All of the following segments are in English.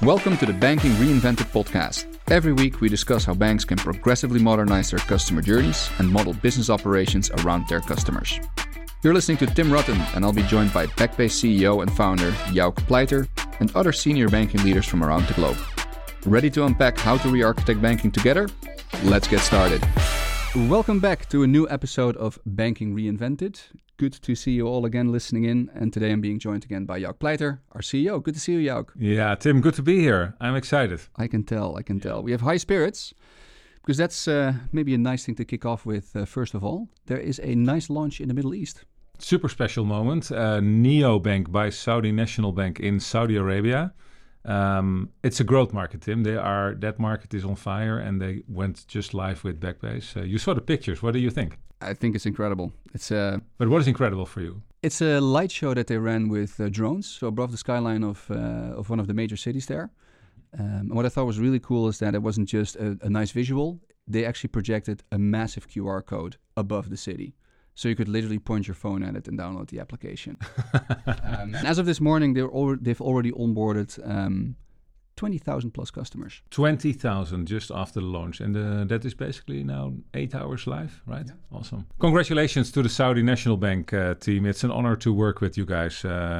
Welcome to the Banking Reinvented podcast. Every week we discuss how banks can progressively modernize their customer journeys and model business operations around their customers. You're listening to Tim Rutten, and I'll be joined by Backbase CEO and founder Jouk Pleiter and other senior banking leaders from around the globe. Ready to unpack how to re-architect banking together? Let's get started. Welcome back to a new episode of Banking Reinvented. Good to see you all again listening in. And today I'm being joined again by Jouk Pleiter, our CEO. Good to see you, Jouk. Yeah, Tim, good to be here. I'm excited. I can tell. We have high spirits because that's maybe a nice thing to kick off with. First of all, there is a nice launch in the Middle East. Super special moment. Neobank by Saudi National Bank in Saudi Arabia. It's a growth market, Tim. That market is on fire, and they went just live with Backbase. You saw the pictures. What do you think? I think it's incredible. But what is incredible for you? It's a light show that they ran with drones, so above the skyline of one of the major cities there. And what I thought was really cool is that it wasn't just a nice visual. They actually projected a massive QR code above the city. So you could literally point your phone at it and download the application. As of this morning, they've already onboarded 20,000 plus customers. 20,000 just after the launch. And that is basically now 8 hours live, right? Yeah. Awesome. Congratulations to the Saudi National Bank team. It's an honor to work with you guys.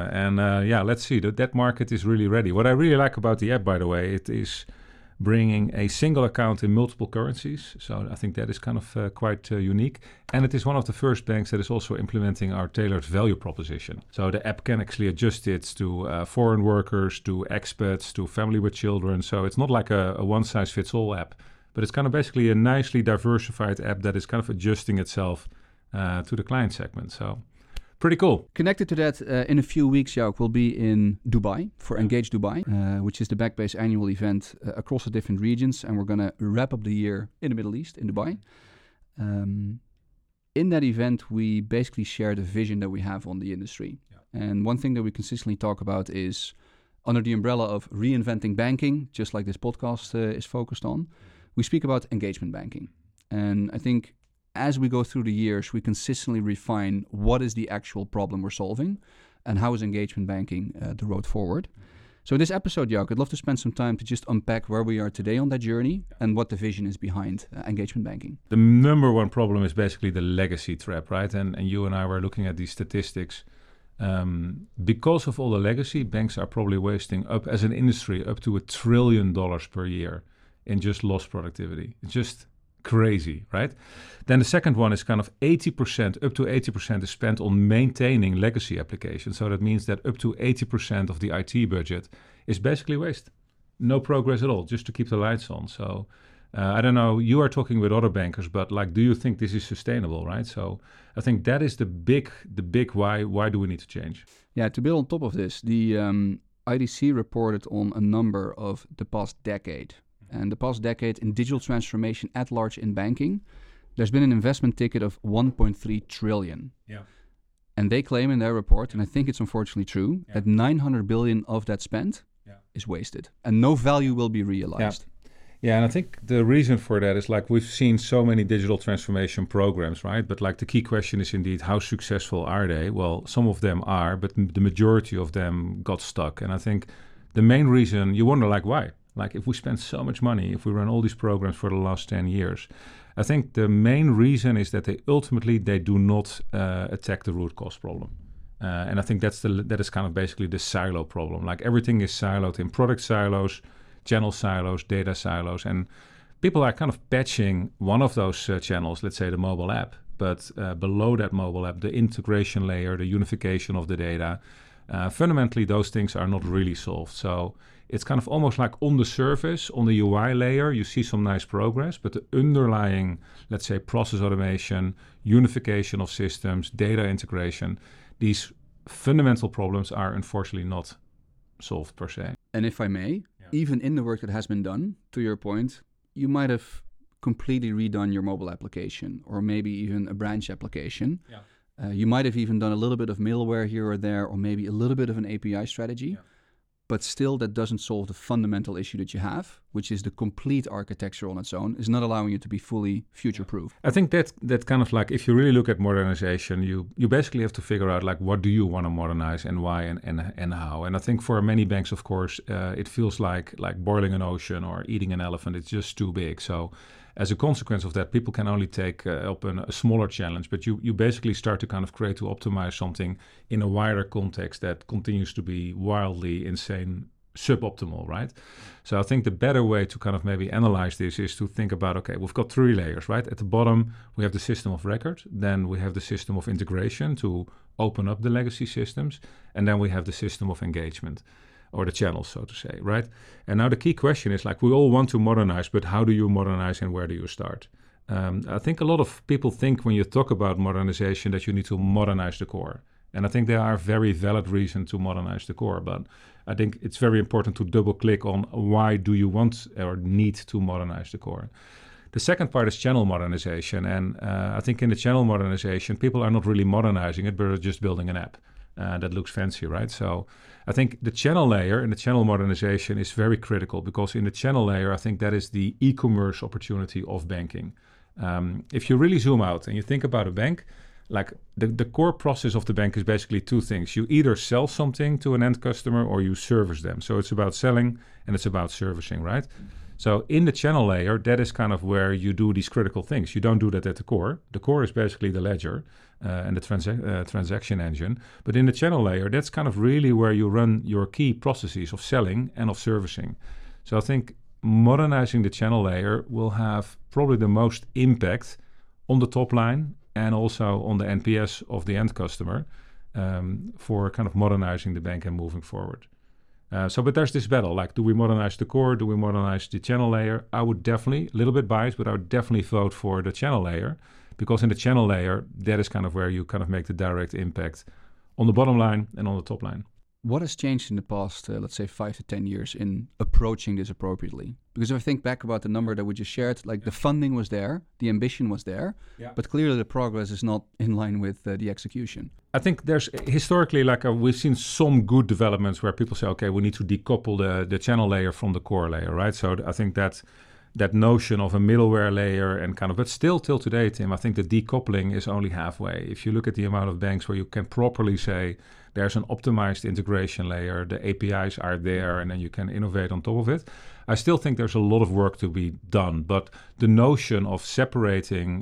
Let's see. That market is really ready. What I really like about the app, by the way, it is bringing a single account in multiple currencies. So I think that is kind of quite unique. And it is one of the first banks that is also implementing our tailored value proposition. So the app can actually adjust it to foreign workers, to expats, to family with children. So it's not like a one-size-fits-all app, but it's kind of basically a nicely diversified app that is kind of adjusting itself to the client segment. So pretty cool. Connected to that, in a few weeks, Jouk will be in Dubai for Engage Dubai, which is the Backbase annual event across the different regions. And we're going to wrap up the year in the Middle East, in Dubai. In that event, we basically share the vision that we have on the industry. Yeah. And one thing that we consistently talk about is under the umbrella of reinventing banking, just like this podcast is focused on, we speak about engagement banking. And I think as we go through the years, we consistently refine what is the actual problem we're solving and how is engagement banking the road forward. So in this episode, Jouk, I'd love to spend some time to just unpack where we are today on that journey and what the vision is behind engagement banking. The number one problem is basically the legacy trap, right? And you and I were looking at these statistics. Because of all the legacy, banks are probably wasting as an industry up to $1 trillion per year in just lost productivity. It's just crazy, right? Then the second one is kind of 80%, up to 80% is spent on maintaining legacy applications. So that means that up to 80% of the IT budget is basically waste. No progress at all, just to keep the lights on. So I don't know, you are talking with other bankers, but do you think this is sustainable, right? So I think that is the big why. Why do we need to change? Yeah, to build on top of this, the IDC reported on a number of the past decade. And the past decade in digital transformation at large in banking, there's been an investment ticket of 1.3 trillion. Yeah. And they claim in their report, and I think it's unfortunately true, that 900 billion of that spend is wasted and no value will be realized. Yeah, and I think the reason for that is we've seen so many digital transformation programs, right? But the key question is indeed, how successful are they? Well, some of them are, but the majority of them got stuck. And I think the main reason, you wonder why? If we spend so much money, if we run all these programs for the last 10 years, I think the main reason is that they do not attack the root cause problem. And I think that is kind of basically the silo problem. Everything is siloed in product silos, channel silos, data silos, and people are kind of patching one of those channels, let's say the mobile app, but below that mobile app, the integration layer, the unification of the data, fundamentally those things are not really solved. So it's kind of almost like on the surface, on the UI layer, you see some nice progress, but the underlying, let's say, process automation, unification of systems, data integration, these fundamental problems are unfortunately not solved per se. And if I may, even in the work that has been done, to your point, you might have completely redone your mobile application or maybe even a branch application. Yeah. You might have even done a little bit of middleware here or there, or maybe a little bit of an API strategy. Yeah. but still that doesn't solve the fundamental issue that you have, which is the complete architecture on its own is not allowing you to be fully future-proof. I think that kind of like, if you really look at modernization, you basically have to figure out like, what do you want to modernize and why and how. And I think for many banks, of course, it feels like boiling an ocean or eating an elephant. It's just too big. So as a consequence of that, people can only take up a smaller challenge, but you basically start to kind of create to optimize something in a wider context that continues to be wildly insane, suboptimal, right? So I think the better way to kind of maybe analyze this is to think about, okay, we've got 3 layers, right? At the bottom, we have the system of record, then we have the system of integration to open up the legacy systems, and then we have the system of engagement, or the channels, so to say, right? And now the key question is like, we all want to modernize, but how do you modernize and where do you start? I think a lot of people think when you talk about modernization that you need to modernize the core. And I think there are very valid reasons to modernize the core, but I think it's very important to double click on why do you want or need to modernize the core. The second part is channel modernization. And I think in the channel modernization, people are not really modernizing it, but are just building an app. That looks fancy, right? So I think the channel layer and the channel modernization is very critical, because in the channel layer, I think that is the e-commerce opportunity of banking. If you really zoom out and you think about a bank, like the core process of the bank is basically 2 things. You either sell something to an end customer or you service them. So it's about selling and it's about servicing, right? So in the channel layer, that is kind of where you do these critical things. You don't do that at the core. The core is basically the ledger and the transaction engine. But in the channel layer, that's kind of really where you run your key processes of selling and of servicing. So I think modernizing the channel layer will have probably the most impact on the top line and also on the NPS of the end customer for kind of modernizing the bank and moving forward. But there's this battle, like, do we modernize the core? Do we modernize the channel layer? I would definitely, a little bit biased, but I would definitely vote for the channel layer, because in the channel layer, that is kind of where you kind of make the direct impact on the bottom line and on the top line. What has changed in the past, let's say 5 to 10 years in approaching this appropriately? Because if I think back about the number that we just shared, like the funding was there, the ambition was there, but clearly the progress is not in line with the execution. I think there's historically, like we've seen some good developments where people say, okay, we need to decouple the channel layer from the core layer, right? So I think that notion of a middleware layer and kind of, but still till today, Tim, I think the decoupling is only halfway. If you look at the amount of banks where you can properly say there's an optimized integration layer, the APIs are there, and then you can innovate on top of it, I still think there's a lot of work to be done. But the notion of separating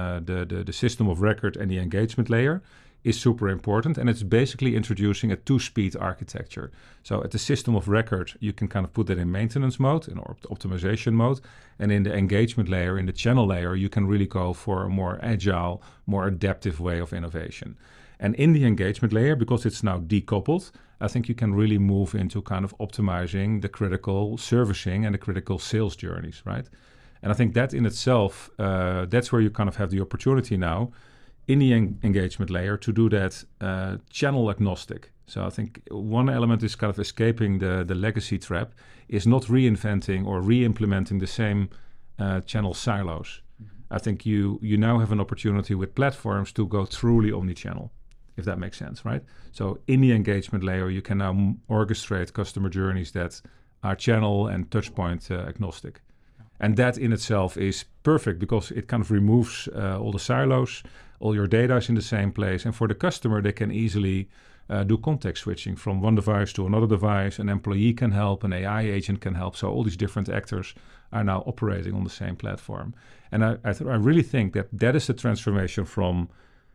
the system of record and the engagement layer is super important, and it's basically introducing a 2-speed architecture. So at the system of record, you can kind of put that in maintenance mode, in optimization mode, and in the engagement layer, in the channel layer, you can really go for a more agile, more adaptive way of innovation. And in the engagement layer, because it's now decoupled, I think you can really move into kind of optimizing the critical servicing and the critical sales journeys, right? And I think that in itself, that's where you kind of have the opportunity now in the engagement layer to do that channel agnostic. So I think one element is kind of escaping the legacy trap, is not reinventing or re-implementing the same channel silos. Mm-hmm. I think you now have an opportunity with platforms to go truly omni-channel, if that makes sense, right? So in the engagement layer, you can now orchestrate customer journeys that are channel and touchpoint agnostic. And that in itself is perfect because it kind of removes all the silos, all your data is in the same place. And for the customer, they can easily do context switching from one device to another device. An employee can help, an AI agent can help. So all these different actors are now operating on the same platform. And I really think that is the transformation from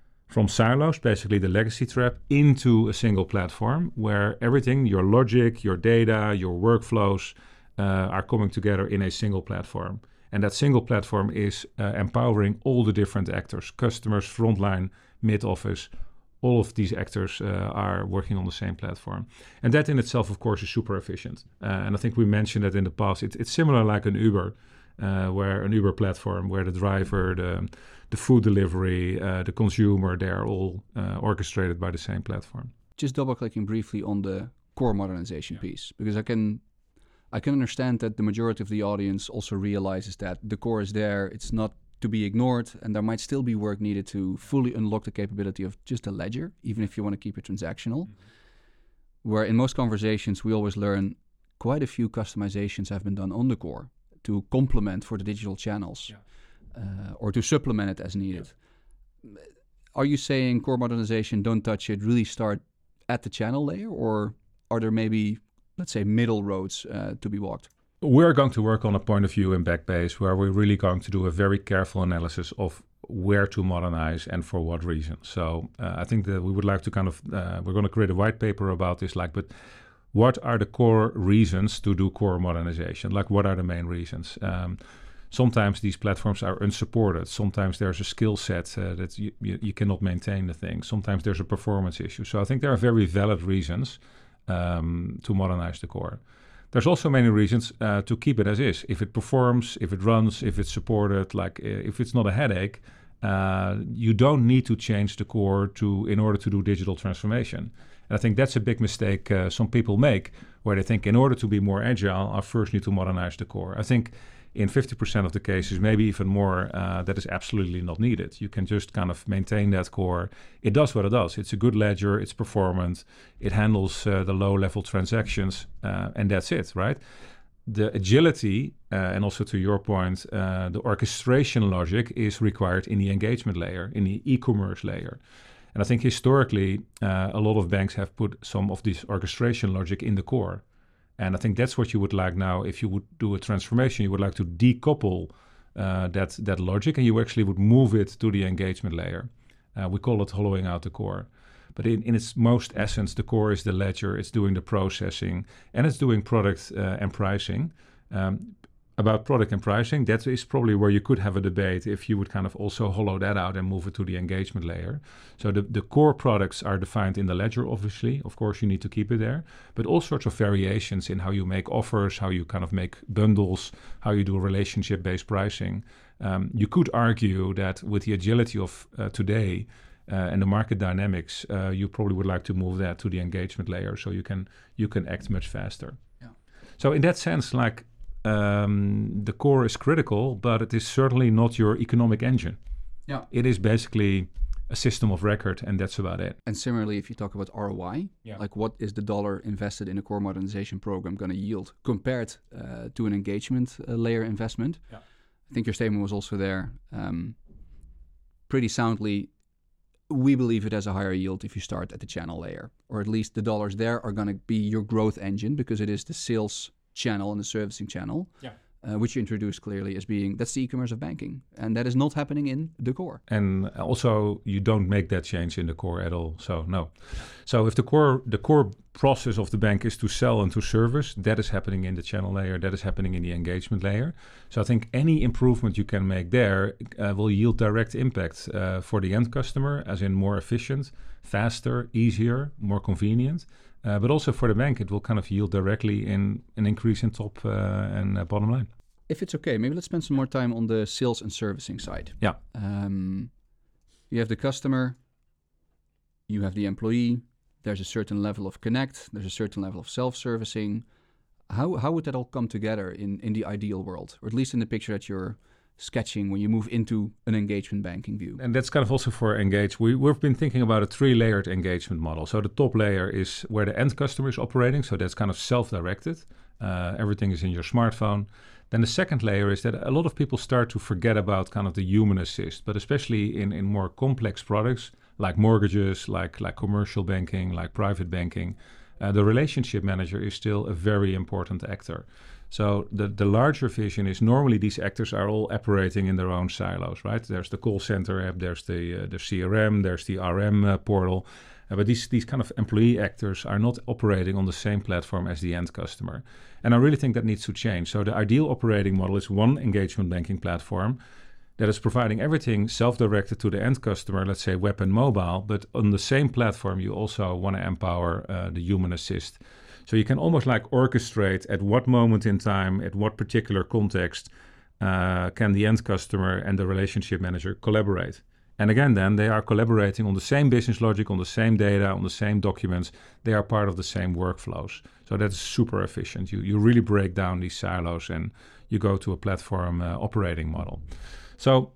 silos, basically the legacy trap, into a single platform where everything, your logic, your data, your workflows, are coming together in a single platform. And that single platform is empowering all the different actors, customers, frontline, mid-office. All of these actors are working on the same platform. And that in itself, of course, is super efficient. And I think we mentioned that in the past. It's similar like an Uber, where an Uber platform, where the driver, the food delivery, the consumer, they are all orchestrated by the same platform. Just double-clicking briefly on the core modernization piece, because I can understand that the majority of the audience also realizes that the core is there, it's not to be ignored, and there might still be work needed to fully unlock the capability of just a ledger, even if you want to keep it transactional. Mm-hmm. where in most conversations we always learn quite a few customizations have been done on the core to complement for the digital channels or to supplement it as needed. Yeah. Are you saying core modernization, don't touch it, really start at the channel layer, or are there maybe, let's say, middle roads to be walked? We're going to work on a point of view in Backbase where we're really going to do a very careful analysis of where to modernize and for what reason. So I think that we would like to we're going to create a white paper about this, but what are the core reasons to do core modernization? What are the main reasons? Sometimes these platforms are unsupported. Sometimes there's a skill set that you cannot maintain the thing. Sometimes there's a performance issue. So I think there are very valid reasons to modernize the core. There's also many reasons to keep it as is. If it performs, if it runs, if it's supported, if it's not a headache, you don't need to change the core in order to do digital transformation. And I think that's a big mistake some people make, where they think in order to be more agile, I first need to modernize the core. I think in 50% of the cases, maybe even more, that is absolutely not needed. You can just maintain that core. It does what it does. It's a good ledger. It's performant. It handles the low-level transactions, and that's it, right? The agility, and also to your point, the orchestration logic is required in the engagement layer, in the e-commerce layer. And I think historically, a lot of banks have put some of this orchestration logic in the core. And I think that's what you would like now. If you would do a transformation, you would like to decouple that logic, and you actually would move it to the engagement layer. We call it hollowing out the core. But in its most essence, the core is the ledger. It's doing the processing, and it's doing product and pricing. About product and pricing, that is probably where you could have a debate if you would also hollow that out and move it to the engagement layer. So the core products are defined in the ledger, obviously. Of course, you need to keep it there. But all sorts of variations in how you make offers, how you make bundles, how you do relationship-based pricing. You could argue that with the agility of today and the market dynamics, you probably would like to move that to the engagement layer so you can act much faster. Yeah. So in that sense, the core is critical, but it is certainly not your economic engine. Yeah. It is basically a system of record, and that's about it. And similarly, if you talk about ROI, what is the dollar invested in a core modernization program going to yield compared to an engagement layer investment? Yeah. I think your statement was also there pretty soundly. We believe it has a higher yield if you start at the channel layer, or at least the dollars there are going to be your growth engine because it is the sales channel and the servicing channel, which you introduced clearly as being, that's the e-commerce of banking. And that is not happening in the core. And also you don't make that change in the core at all. So no. So if the core process of the bank is to sell and to service, that is happening in the channel layer, that is happening in the engagement layer. So I think any improvement you can make there will yield direct impact for the end customer, as in more efficient, faster, easier, more convenient. But also for the bank, it will yield directly in an increase in top and bottom line. If it's okay, maybe let's spend some more time on the sales and servicing side. Yeah. You have the customer, you have the employee, there's a certain level of connect, there's a certain level of self-servicing. How would that all come together in the ideal world, or at least in the picture that you're sketching when you move into an engagement banking view? And that's also for Engage. We've been thinking about a 3-layered engagement model. So the top layer is where the end customer is operating. So that's self-directed. Everything is in your smartphone. Then the second layer is that a lot of people start to forget about the human assist, but especially in more complex products like mortgages, like commercial banking, like private banking, the relationship manager is still a very important actor. So the larger vision is normally these actors are all operating in their own silos, right? There's the call center app, there's the CRM, there's the RM portal. But these employee actors are not operating on the same platform as the end customer. And I really think that needs to change. So the ideal operating model is one engagement banking platform that is providing everything self-directed to the end customer, let's say web and mobile, but on the same platform you also want to empower the human assist. So you can almost orchestrate at what moment in time, at what particular context, can the end customer and the relationship manager collaborate. And again, then they are collaborating on the same business logic, on the same data, on the same documents. They are part of the same workflows. So that's super efficient. You really break down these silos and you go to a platform operating model. So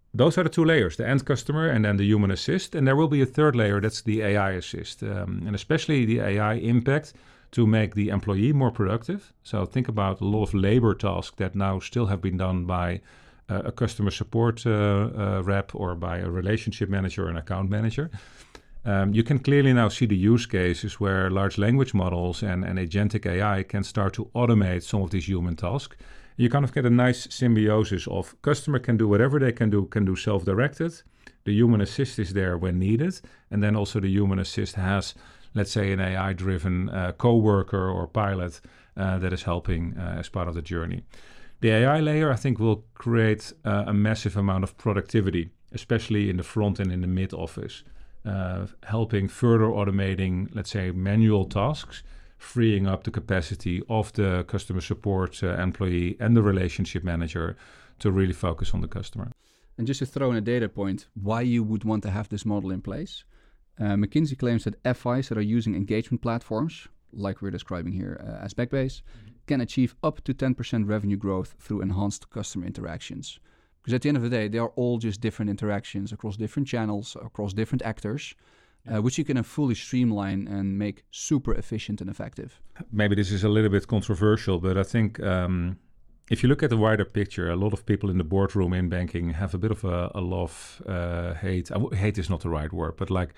those are the two layers, the end customer and then the human assist. And there will be a third layer, that's the AI assist. And especially the AI impact to make the employee more productive. So think about a lot of labor tasks that now still have been done by a customer support rep or by a relationship manager or an account manager. You can clearly now see the use cases where large language models and agentic AI can start to automate some of these human tasks. You kind of get a nice symbiosis of customer can do whatever they can do self-directed. The human assist is there when needed. And then also the human assist has, let's say, an AI-driven coworker or pilot that is helping as part of the journey. The AI layer, I think, will create a massive amount of productivity, especially in the front and in the mid office, helping further automating, let's say, manual tasks, freeing up the capacity of the customer support employee and the relationship manager to really focus on the customer. And just to throw in a data point, why you would want to have this model in place. McKinsey claims that FIs that are using engagement platforms, like we're describing here as Backbase, can achieve up to 10% revenue growth through enhanced customer interactions. Because at the end of the day, they are all just different interactions across different channels, across different actors, which you can fully streamline and make super efficient and effective. Maybe this is a little bit controversial, but I think if you look at the wider picture, a lot of people in the boardroom in banking have a bit of a love-hate. Hate is not the right word, but like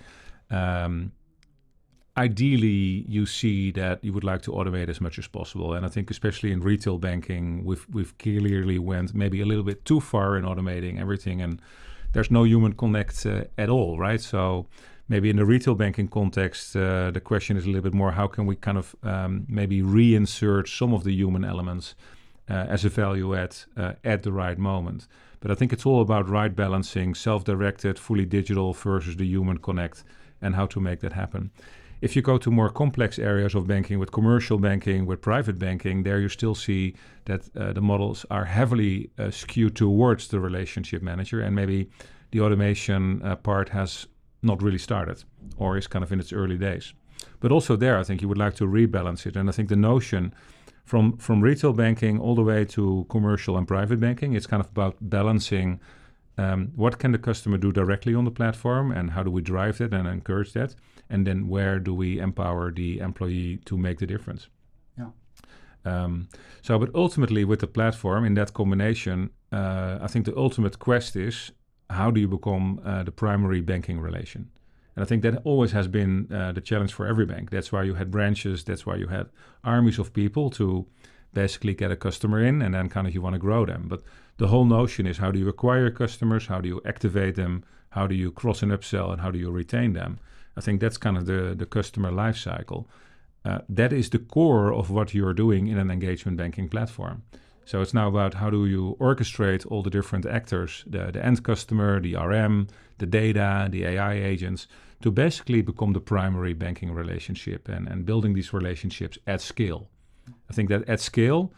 ideally you see that you would like to automate as much as possible. And I think especially in retail banking, we've clearly went maybe a little bit too far in automating everything, and there's no human connect at all, right? So maybe in the retail banking context, the question is a little bit more, how can we kind of maybe reinsert some of the human elements as a value add at the right moment. But I think it's all about right balancing, self-directed, fully digital versus the human connect, and how to make that happen. If you go to more complex areas of banking, with commercial banking, with private banking, there you still see that the models are heavily skewed towards the relationship manager, and maybe the automation part has not really started or is kind of in its early days. But also there, I think you would like to rebalance it. And I think the notion from retail banking all the way to commercial and private banking, it's kind of about balancing what can the customer do directly on the platform and how do we drive that and encourage that? And then where do we empower the employee to make the difference? Yeah. But ultimately with the platform, in that combination, I think the ultimate quest is, how do you become the primary banking relation? And I think that always has been the challenge for every bank. That's why you had branches. That's why you had armies of people to basically get a customer in, and then kind of you want to grow them. But the whole notion is, how do you acquire customers? How do you activate them? How do you cross and upsell? And how do you retain them? I think that's kind of the customer life cycle. That is the core of what you're doing in an engagement banking platform. So it's now about how do you orchestrate all the different actors, the end customer, the RM, the data, the AI agents, to basically become the primary banking relationship and building these relationships at scale. I think that at scale,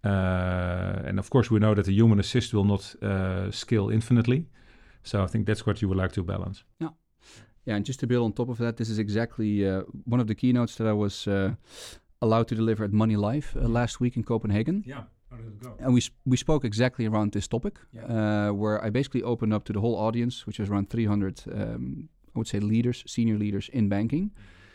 and of course we know that the human assist will not scale infinitely. So I think that's what you would like to balance. Yeah, and just to build on top of that, this is exactly one of the keynotes that I was allowed to deliver at Money Live last week in Copenhagen. Yeah. How did it go? And we spoke exactly around this topic, where I basically opened up to the whole audience, which was around 300, I would say leaders, senior leaders in banking.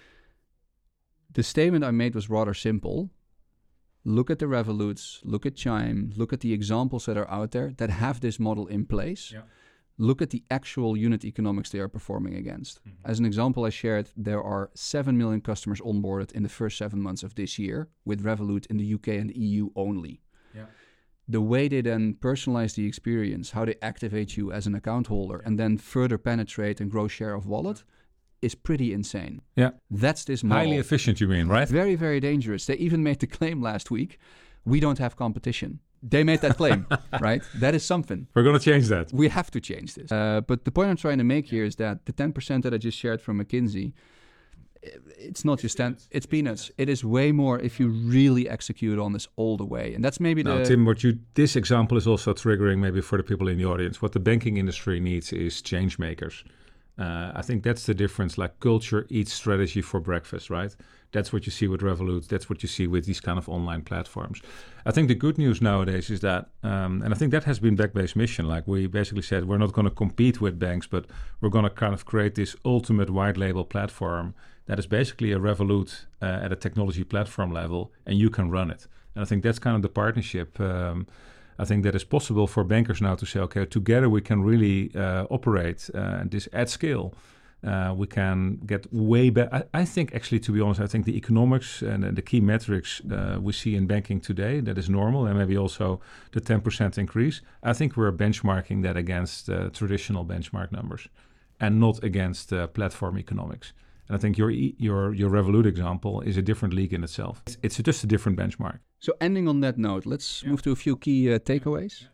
The statement I made was rather simple. Look at the Revoluts, look at Chime, look at the examples that are out there that have this model in place. Yeah. Look at the actual unit economics they are performing against. Mm-hmm. As an example, I shared there are 7 million customers onboarded in the first 7 months of this year with Revolut in the UK and the EU only. Yeah. The way they then personalize the experience, how they activate you as an account holder, and then further penetrate and grow share of wallet is pretty insane. Yeah. That's this model. Highly efficient, you mean, right? Very, very dangerous. They even made the claim last week, we don't have competition. They made that claim, right? That is something. We're going to change that. We have to change this. But the point I'm trying to make here is that the 10% that I just shared from McKinsey, it's not just it's peanuts. It is way more if you really execute on this all the way. And that's maybe Tim, this example is also triggering maybe for the people in the audience. What the banking industry needs is change makers. I think that's the difference. Like culture eats strategy for breakfast, right? That's what you see with Revolut. That's what you see with these kind of online platforms. I think the good news nowadays is that, and I think that has been Backbase mission. Like we basically said, we're not going to compete with banks, but we're going to kind of create this ultimate white label platform that is basically a Revolut at a technology platform level, and you can run it. And I think that's kind of the partnership. I think that is possible for bankers now to say, okay, together we can really operate this at scale. We can get way better. I think actually, to be honest, I think the economics and the key metrics we see in banking today, that is normal, and maybe also the 10% increase. I think we're benchmarking that against traditional benchmark numbers and not against platform economics. And I think your Revolut example is a different league in itself. It's just a different benchmark. So ending on that note, let's move to a few key takeaways.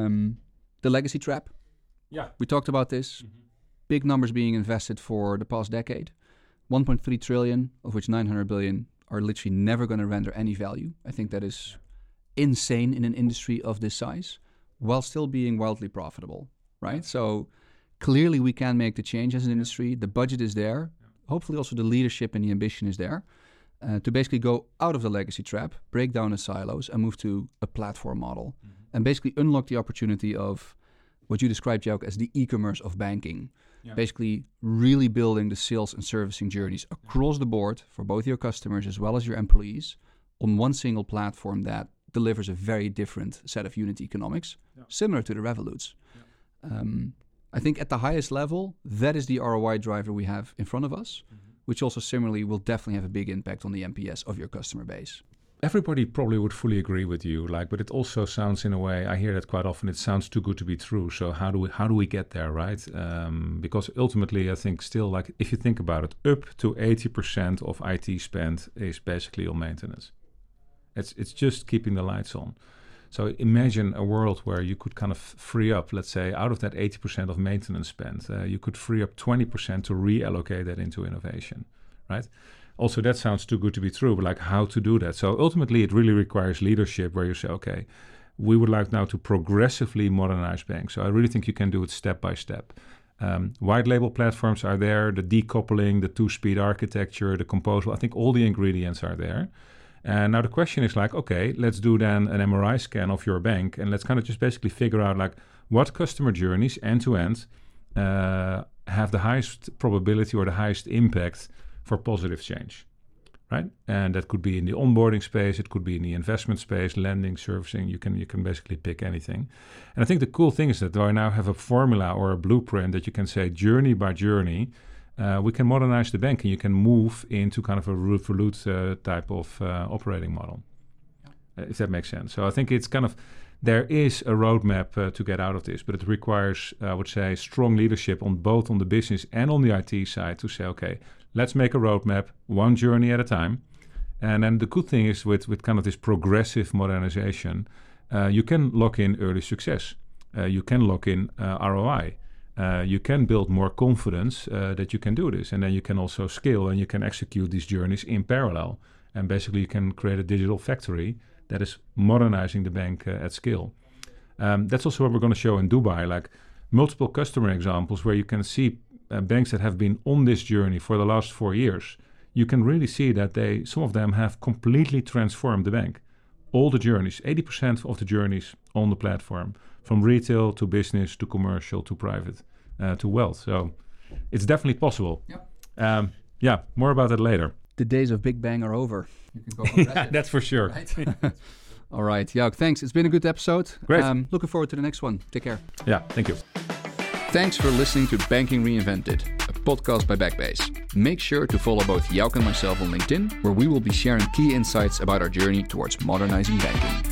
The legacy trap. Yeah. We talked about this. Mm-hmm. Big numbers being invested for the past decade. 1.3 trillion, of which 900 billion are literally never going to render any value. I think that is insane in an industry of this size, while still being wildly profitable, right? So clearly we can make the change as an industry. The budget is there. Hopefully also the leadership and the ambition is there to basically go out of the legacy trap, break down the silos, and move to a platform model, and basically unlock the opportunity of what you described, Jouk, as the e-commerce of banking. Yeah. Basically really building the sales and servicing journeys across the board for both your customers as well as your employees on one single platform that delivers a very different set of unit economics, similar to the Revoluts. Yeah. I think at the highest level, that is the ROI driver we have in front of us, which also similarly will definitely have a big impact on the NPS of your customer base. Everybody probably would fully agree with you, but it also sounds, in a way, I hear that quite often, it sounds too good to be true. So how do we get there, right? Because ultimately, I think still, if you think about it, up to 80% of IT spend is basically on maintenance. It's just keeping the lights on. So imagine a world where you could kind of free up, let's say, out of that 80% of maintenance spend, you could free up 20% to reallocate that into innovation, right? Also, that sounds too good to be true, but how to do that? So ultimately, it really requires leadership where you say, okay, we would like now to progressively modernize banks. So I really think you can do it step by step. White label platforms are there, the decoupling, the two-speed architecture, the composable. I think all the ingredients are there. And now the question is okay, let's do then an MRI scan of your bank, and let's kind of just basically figure out what customer journeys end-to-end have the highest probability or the highest impact for positive change, right? And that could be in the onboarding space, it could be in the investment space, lending, servicing. You can basically pick anything. And I think the cool thing is that I now have a formula or a blueprint that you can say journey by journey, we can modernize the bank and you can move into kind of a Revolut type of operating model, if that makes sense. So I think it's kind of, there is a roadmap to get out of this, but it requires, I would say, strong leadership on both on the business and on the IT side to say, okay, let's make a roadmap, one journey at a time. And then the good thing is with kind of this progressive modernization, you can lock in early success. You can lock in ROI. You can build more confidence that you can do this. And then you can also scale and you can execute these journeys in parallel. And basically you can create a digital factory that is modernizing the bank at scale. That's also what we're going to show in Dubai, multiple customer examples where you can see banks that have been on this journey for the last 4 years. You can really see that some of them have completely transformed the bank. All the journeys, 80% of the journeys on the platform, from retail to business to commercial to private to wealth. So it's definitely possible. Yep. More about that later. The days of Big Bang are over. You can go progressive. That's for sure. Right? All right, Jouk, thanks. It's been a good episode. Great. Looking forward to the next one. Take care. Yeah, thank you. Thanks for listening to Banking Reinvented, a podcast by Backbase. Make sure to follow both Jouk and myself on LinkedIn, where we will be sharing key insights about our journey towards modernizing banking.